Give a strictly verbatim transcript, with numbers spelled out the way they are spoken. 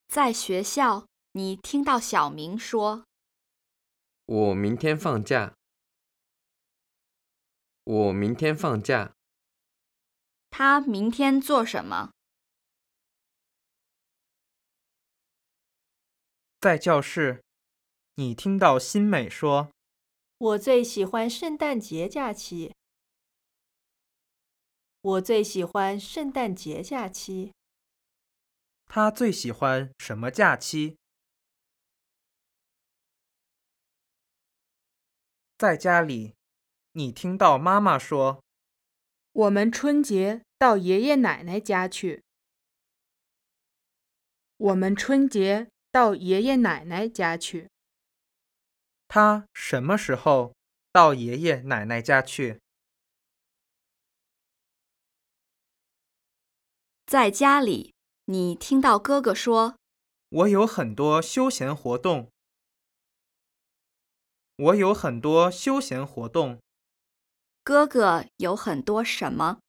在学校，你听到小明说： 我明天放假。我明天放假。 他明天做什么？ 在教室，你听到新美说： 我最喜欢圣诞节假期。我最喜欢圣诞节假期。 她最喜欢什么假期？在家里，你听到妈妈说： 我们春节到爷爷奶奶家去。我们春节到爷爷奶奶家去。 她什么时候到爷爷奶奶家去？ 在家里，你听到哥哥说： 我有很多休闲活动。我有很多休闲活动。 哥哥有很多什么？